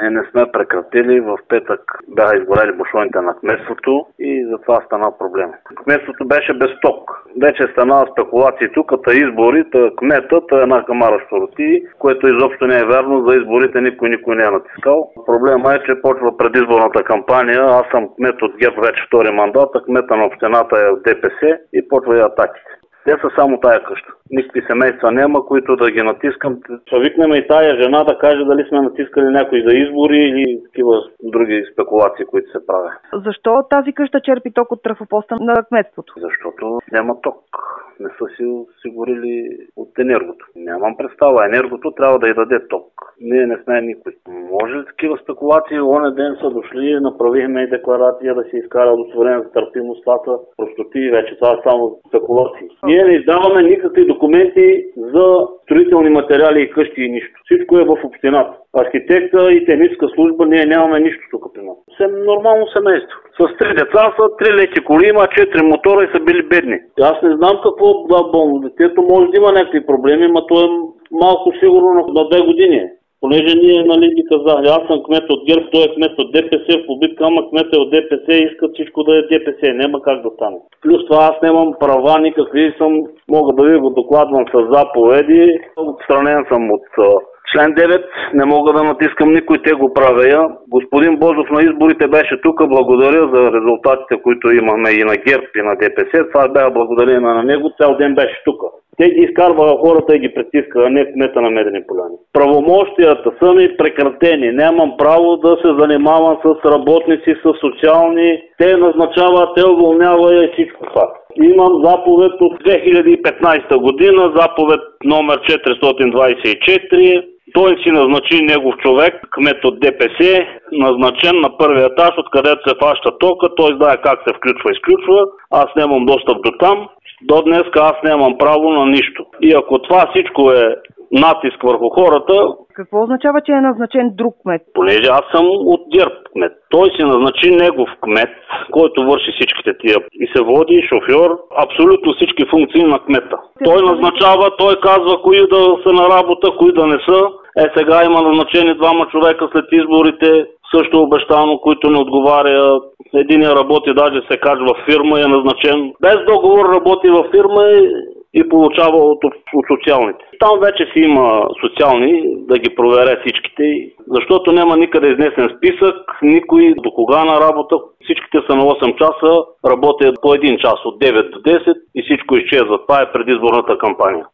Ние не сме прекратили. В петък бяха изгорели бушоните на кметството и затова стана проблем. Кметството беше без ток. Вече стана спекулации тук, избори, кметът е една камара щороти, което изобщо не е вярно. За изборите никой не е натискал. Проблема е, че почва предизборната кампания. Аз съм кмет от ГЕРБ вече втори мандат, а кмета на общината е от ДПС и почва и атаките. Те са само тая къща. Никакви семейства няма, които да ги натискам. Ще викнем и тая жена да каже дали сме натискали някой за избори или такива други спекулации, които се правят. Защо тази къща черпи ток от трафопоста на кметството? Защото няма ток. Не са си осигурили от енергото. Нямам представа. Енергото трябва да й даде ток. Ние не сме никой. Може ли такива спекулации? Оня ден са дошли, направихме и декларация да се изкара удостоверение за търпимост. Това са простоти вече. Това са само спекулации. Ние не издаваме никакви документи за строителни материали и къщи и нищо. Всичко е в общината. Архитекта и техническа служба, ние нямаме нищо тук при нас. Нормално семейство. С 3 деца са, 3 леки коли, има 4 мотора и са били бедни. Аз не знам какво да болно. Детето може да има някакви проблеми, но то е малко сигурно на 2 години. Понеже ние, ги казали, аз съм кмет от ГЕРБ, той е кмет от ДПС, в побитка, ама кмет е от ДПС, искат всичко да е ДПС, няма как да стане. Плюс това аз нямам права никакви, мога да ви го докладвам с заповеди, отстранен съм от член 9, не мога да натискам никой, те го правя. Господин Бозов на изборите беше тук, благодаря за резултатите, които имаме и на ГЕРБ и на ДПС, това бяха благодарение на него, цял ден беше тук. Те ги изкарваха хората и ги притискаха, а не кмета на Медени поляни. Правомощията са ми прекратени. Нямам право да се занимавам с работници, с социални. Те назначават, те уволняват и всичко това. Имам заповед от 2015 година, заповед номер 424. Той си назначи негов човек, кмет от ДПС, назначен на първия етаж, откъдето се фаща тока. Той знае как се включва и изключва. Аз нямам достъп до там. До днес аз нямам право на нищо. И ако това всичко е натиск върху хората... Какво означава, че е назначен друг кмет? Понеже аз съм от ГЕРБ кмет. Той си назначи негов кмет, който върши всичките тия. И се води шофьор, абсолютно всички функции на кмета. Той назначава, той казва кои да са на работа, кои да не са. Сега има назначени 2 човека след изборите, също обещано, които не отговаря. Единия работи, даже се каже в фирма, е назначен. Без договор работи във фирма и получава от социалните. Там вече си има социални, да ги проверя всичките, защото няма никъде изнесен списък, никой до кога на работа. Всичките са на 8 часа, работят по 1 час от 9 до 10 и всичко изчезва. Това е предизборната кампания.